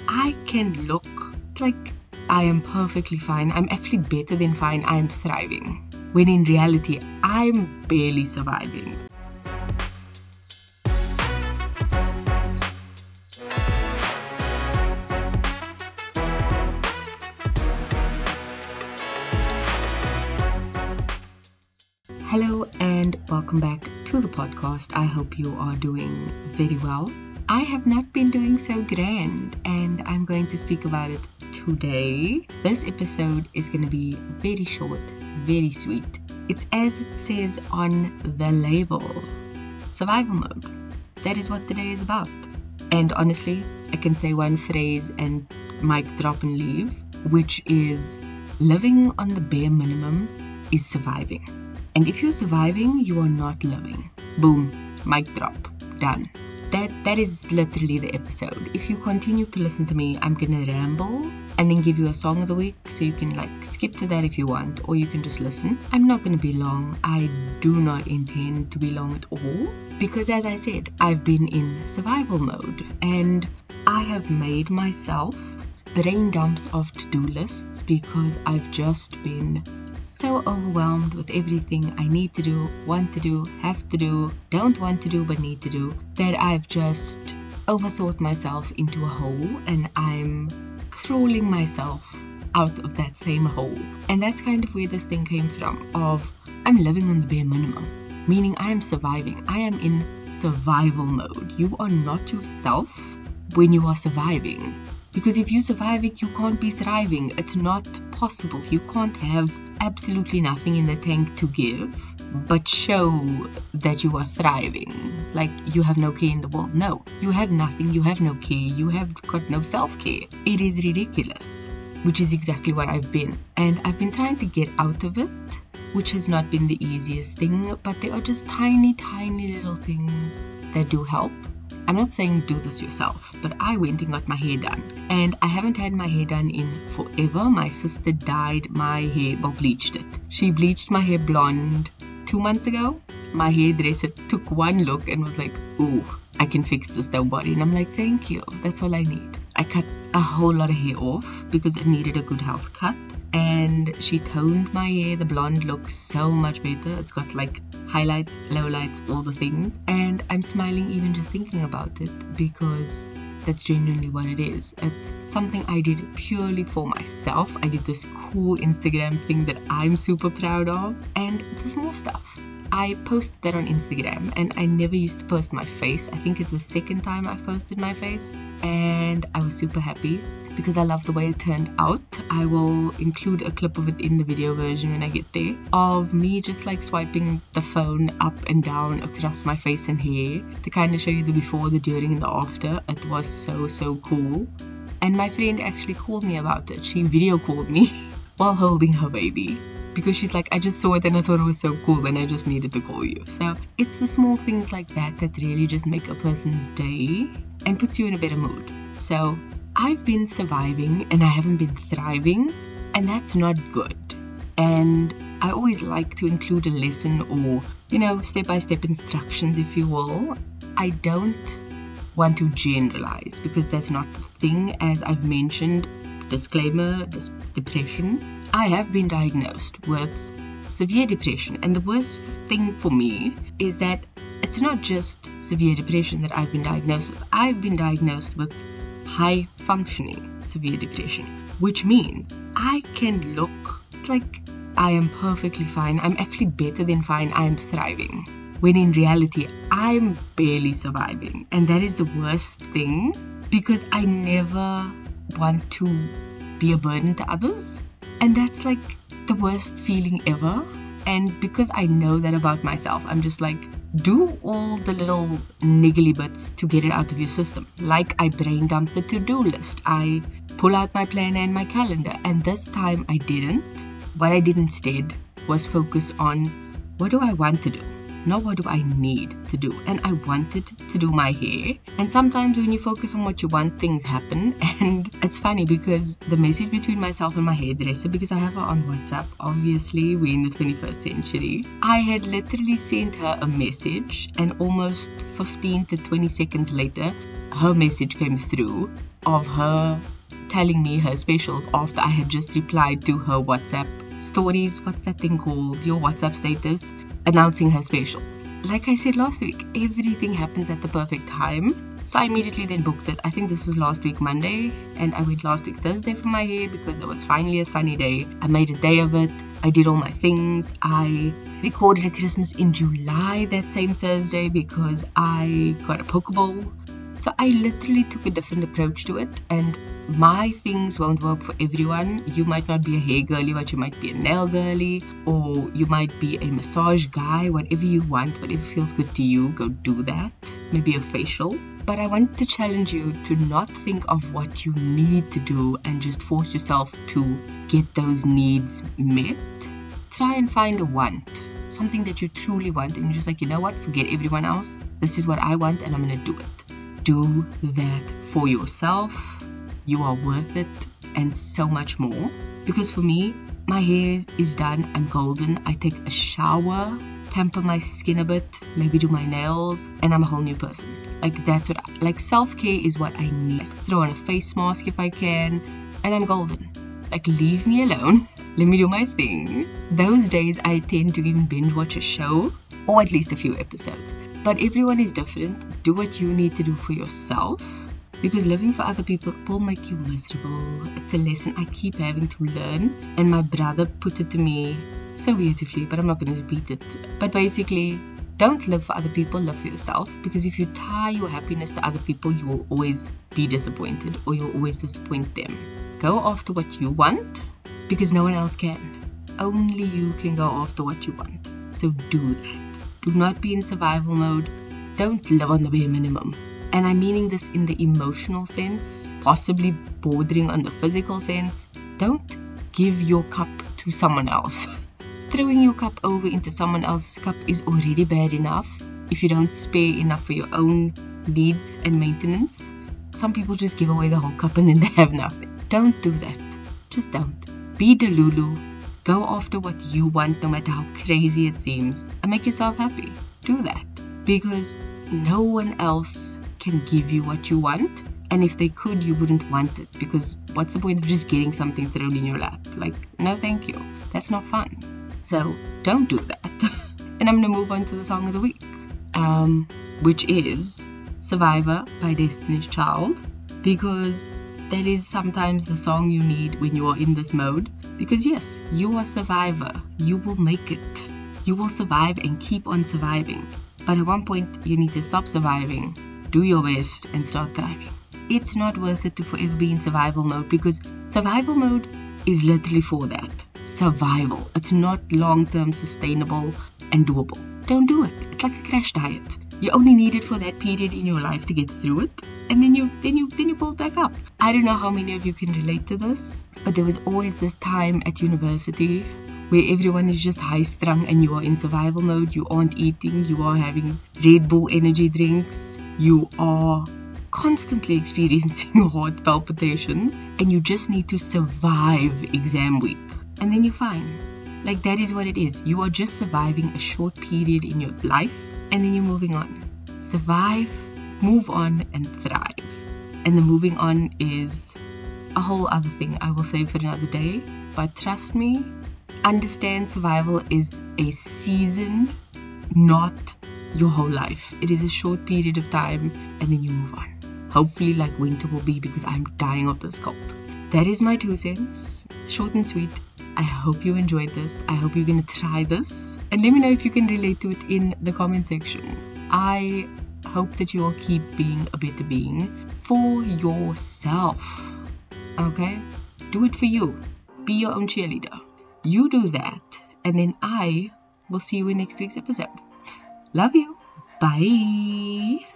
I can look like I am perfectly fine. I'm actually better than fine. I'm thriving. When in reality, I'm barely surviving. Hello and welcome back to the podcast. I hope you are doing very well. I have not been doing so grand and I'm going to speak about it today. This episode is going to be very short, very sweet. It's as it says on the label, survival mode. That is what today is about. And honestly, I can say one phrase and mic drop and leave, which is living on the bare minimum is surviving. And if you're surviving, you are not living. Boom, mic drop, done. That is literally the episode. If you continue to listen to me, I'm gonna ramble and then give you a song of the week, so you can skip to that if you want, or you can just listen. I'm not gonna be long. I do not intend to be long at all, because as I said, I've been in survival mode and I have made myself brain dumps of to-do lists because I've just been so overwhelmed with everything I need to do, want to do, have to do, don't want to do but need to do, that I've just overthought myself into a hole and I'm crawling myself out of that same hole. And that's kind of where this thing came from, of I'm living on the bare minimum, meaning I am surviving. I am in survival mode. You are not yourself when you are surviving. Because if you're surviving, you can't be thriving. It's not possible. You can't have absolutely nothing in the tank to give, but show that you are thriving. Like you have no care in the world. No, you have nothing. You have no care. You have got no self-care. It is ridiculous, which is exactly what I've been. And I've been trying to get out of it, which has not been the easiest thing, but there are just tiny, tiny little things that do help. I'm not saying do this yourself, but I went and got my hair done. And I haven't had my hair done in forever. My sister dyed my hair, or bleached it. She bleached my hair blonde 2 months ago. My hairdresser took one look and was like, ooh, I can fix this, don't worry. And I'm like, thank you, that's all I need. I cut a whole lot of hair off because it needed a good health cut. And she toned my hair. The blonde looks so much better. It's got highlights, lowlights, all the things. And I'm smiling even just thinking about it, because that's genuinely what it is. It's something I did purely for myself. I did this cool Instagram thing that I'm super proud of. And the small stuff. I posted that on Instagram, and I never used to post my face. I think it's the second time I've posted my face, and I was super happy because I love the way it turned out. I will include a clip of it in the video version when I get there, of me just swiping the phone up and down across my face and hair to kind of show you the before, the during, and the after. It was so cool. And my friend actually called me about it. She video called me while holding her baby, because she's like, I just saw it and I thought it was so cool and I just needed to call you. So it's the small things like that that really just make a person's day and puts you in a better mood. So I've been surviving and I haven't been thriving, and that's not good. And I always like to include a lesson or, step-by-step instructions, if you will. I don't want to generalize because that's not the thing. As I've mentioned, disclaimer, depression. I have been diagnosed with severe depression, and the worst thing for me is that it's not just severe depression that I've been diagnosed with. I've been diagnosed with high functioning severe depression, which means I can look like I am perfectly fine. I'm actually better than fine. I'm thriving. When in reality, I'm barely surviving. And that is the worst thing, because I never want to be a burden to others. And that's the worst feeling ever. And because I know that about myself, I'm just do all the little niggly bits to get it out of your system. I brain dump the to-do list. I pull out my planner and my calendar. And this time I didn't. What I did instead was focus on, what do I want to do? Not what do I need to do. And I wanted to do my hair. And sometimes when you focus on what you want, things happen. And it's funny because the message between myself and my hairdresser, because I have her on WhatsApp, obviously we're in the 21st century, I had literally sent her a message, and almost 15 to 20 seconds later, her message came through of her telling me her specials after I had just replied to her WhatsApp stories. What's that thing called? Your WhatsApp status, announcing her specials. Like I said last week, everything happens at the perfect time. So I immediately then booked it. I think this was last week Monday, and I went last week Thursday for my hair because it was finally a sunny day. I made a day of it. I did all my things. I recorded a Christmas in July that same Thursday because I got a Pokeball. So I literally took a different approach to it, and my things won't work for everyone. You might not be a hair girly, but you might be a nail girly, or you might be a massage guy. Whatever you want, whatever feels good to you, go do that. Maybe a facial. But I want to challenge you to not think of what you need to do and just force yourself to get those needs met. Try and find a want, something that you truly want, and you're just like, you know what, forget everyone else. This is what I want, and I'm going to do it. Do that for yourself. You are worth it, and so much more. Because for me, my hair is done. I'm golden. I take a shower, pamper my skin a bit, maybe do my nails, and I'm a whole new person. Like, that's what like self-care is what I need. Throw on a face mask if I can, and I'm golden. Like, leave me alone. Let me do my thing. Those days I tend to even binge watch a show, or at least a few episodes. But everyone is different. Do what you need to do for yourself, because living for other people will make you miserable. It's a lesson I keep having to learn, and my brother put it to me so beautifully, but I'm not going to repeat it. But basically, don't live for other people, live for yourself, because if you tie your happiness to other people, you will always be disappointed, or you'll always disappoint them. Go after what you want, because no one else can. Only you can go after what you want. So do that. Do not be in survival mode. Don't live on the bare minimum. And I'm meaning this in the emotional sense, possibly bordering on the physical sense. Don't give your cup to someone else. Throwing your cup over into someone else's cup is already bad enough if you don't spare enough for your own needs and maintenance. Some people just give away the whole cup and then they have nothing. Don't do that. Just don't. Be Delulu. Go after what you want, no matter how crazy it seems, and make yourself happy. Do that. Because no one else can give you what you want, and if they could, you wouldn't want it, because what's the point of just getting something thrown in your lap? Like, no thank you. That's not fun. So don't do that. And I'm going to move on to the song of the week, which is Survivor by Destiny's Child, because that is sometimes the song you need when you are in this mode. Because yes, you are a survivor. You will make it. You will survive and keep on surviving. But at one point, you need to stop surviving, do your best, and start thriving. It's not worth it to forever be in survival mode, because survival mode is literally for that. Survival. It's not long-term sustainable and doable. Don't do it. It's like a crash diet. You only need it for that period in your life to get through it, and then you build back up. I don't know how many of you can relate to this, but there was always this time at university where everyone is just high-strung and you are in survival mode. You aren't eating, you are having Red Bull energy drinks, you are constantly experiencing heart palpitations, and you just need to survive exam week. And then you're fine. Like, that is what it is. You are just surviving a short period in your life, and then you're moving on. Survive, move on, and thrive. And the moving on is a whole other thing I will save for another day. But trust me, understand survival is a season, not your whole life. It is a short period of time, and then you move on. Hopefully like winter will be, because I'm dying of this cold. That is my 2 cents. Short and sweet. I hope you enjoyed this. I hope you're going to try this. And let me know if you can relate to it in the comment section. I hope that you will keep being a better being for yourself. Okay? Do it for you. Be your own cheerleader. You do that. And then I will see you in next week's episode. Love you. Bye.